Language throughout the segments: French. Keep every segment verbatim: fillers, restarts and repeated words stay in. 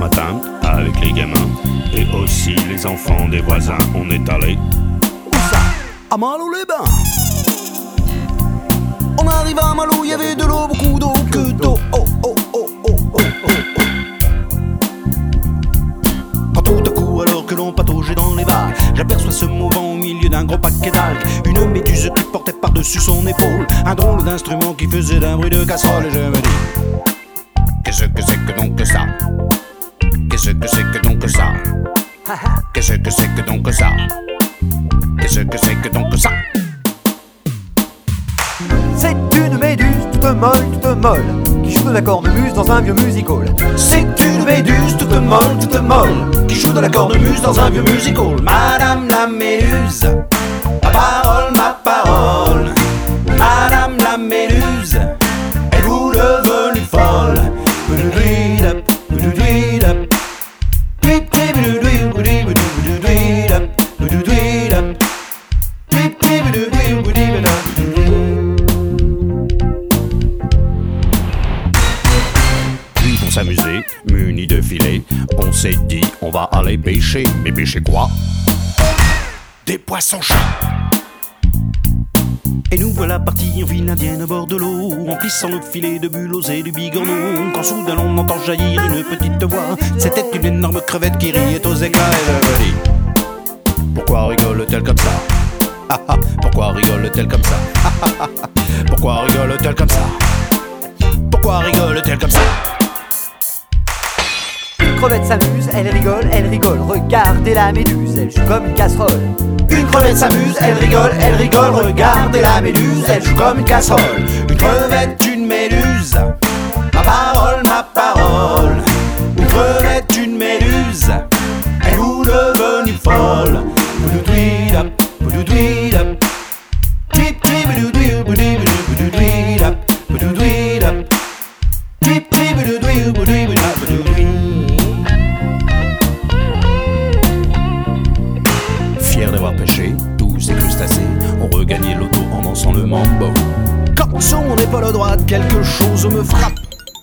matin, avec les gamins et aussi les enfants des voisins, on est allé. Où ça? À Malo-les-Bains. On arrive à Malo, il y avait de l'eau, beaucoup d'eau, que d'eau. Oh, oh, oh, oh, oh, oh, oh. Quand tout à coup, alors que l'on pataugeait dans les vagues, j'aperçois ce mouvant au milieu d'un gros paquet d'algues. Une méduse qui portait par-dessus son épaule un drôle d'instrument qui faisait d'un bruit de casserole. Et je me dis, qu'est-ce que c'est que donc que ça? Qu'est-ce que c'est que donc que ça? Qu'est-ce que c'est que donc que ça? Qu'est-ce que c'est que donc que ça? C'est une méduse toute molle, toute molle, qui joue de la cornemuse dans un vieux music hall. C'est une méduse toute molle, toute molle, qui joue de la cornemuse dans un vieux music hall. Madame la méduse, ma parole, ma parole. Madame la méduse, êtes-vous devenue folle? Puis pour s'amuser, munis de filets, on s'est dit on va aller pêcher. Mais pêcher quoi? Des poissons chats. Et nous voilà partis en ville indienne au bord de l'eau, remplissant le filet de bulots et du bigorneau. Quand soudain on entend jaillir une petite voix, c'était une énorme crevette qui riait aux éclats. Et je me dis, pourquoi rigole-t-elle comme ça? ah ah, pourquoi rigole-t-elle comme ça? Ah ah ah, Pourquoi rigole-t-elle comme ça? pourquoi rigole-t-elle comme ça? Une crevette s'amuse, elle rigole, elle rigole. Regardez la méduse, elle joue comme une casserole. Une crevette s'amuse, elle rigole, elle rigole. Regardez la méduse, elle joue comme une casserole. Une crevette, une méduse, ma parole, ma parole. Une crevette, une méduse, elle vous devenue folle. Boudouidouidap, boudouidouidap, tip tip boudouidouidap, boudouidouidap, boudouidouidap, tip tip boudouidouidap, boudouidouidap, boudouidouidap. Fiers d'avoir pêché tous ces crustacés, on regagnait l'auto en dansant le mambo. Quand sur mon épaule droite quelque chose me frappe.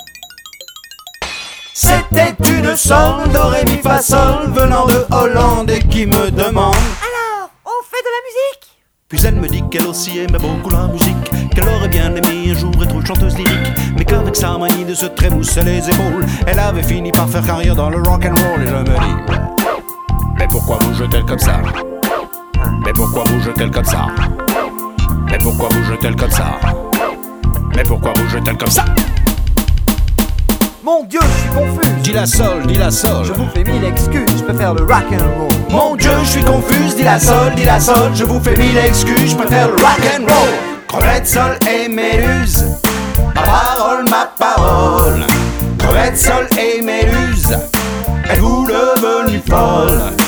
C'était une sol do ré mi fa sol venant de Hollande et qui me demande: Alors, on fait de la musique? Puis elle me dit qu'elle aussi aimait beaucoup la musique, qu'elle aurait bien aimé un jour être une chanteuse lyrique, mais qu'avec sa manie de se trémousser les épaules, elle avait fini par faire carrière dans le rock'n'roll. Et je me dis, Mais pourquoi bouge-t-elle comme ça? Mais pourquoi bouge-t-elle comme ça? Mais pourquoi bouge-t-elle comme ça? Mais pourquoi bouge-t-elle comme ça? Mon Dieu, je suis confus. dis la sol, dis la sol. Je vous fais mille excuses, je préfère le rock'n'roll. Mon Dieu, je suis confuse, dis la sol, dis la sol. Je vous fais mille excuses, je préfère le rock'n'roll. Crevette, sol et méduse, ma parole, ma parole. Crevette, sol et méduse, êtes-vous devenue folle?